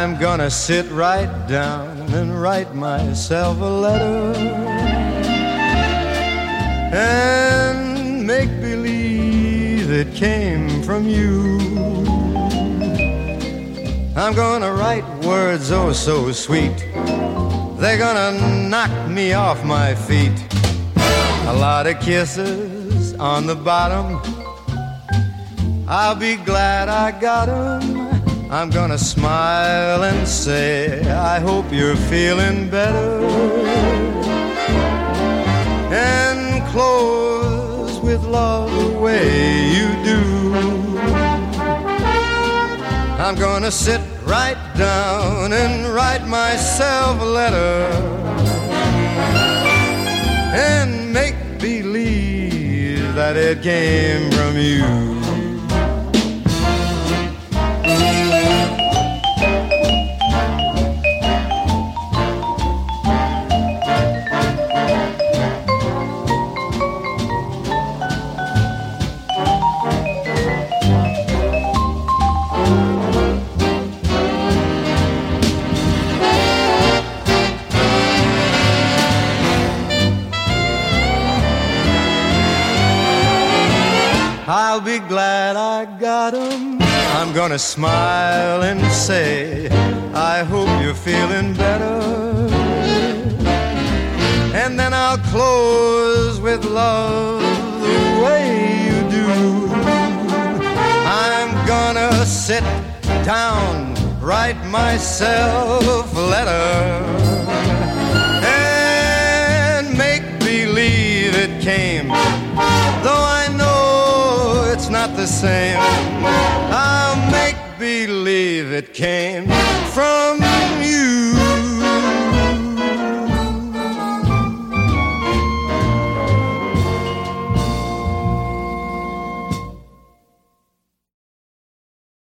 I'm gonna sit right down and write myself a letter and make believe it came from you. I'm gonna write words oh so sweet, they're gonna knock me off my feet. A lot of kisses on the bottom, I'll be glad I got 'em. I'm gonna smile and say, I hope you're feeling better, and close with love the way you do. I'm gonna sit right down and write myself a letter and make believe that it came from you. I'll be glad I got 'em. I'm gonna smile and say, I hope you're feeling better, and then I'll close with love the way you do. I'm gonna sit down, write myself a letter, and make believe it came, though I know it's not the same. I'll make believe it came from you.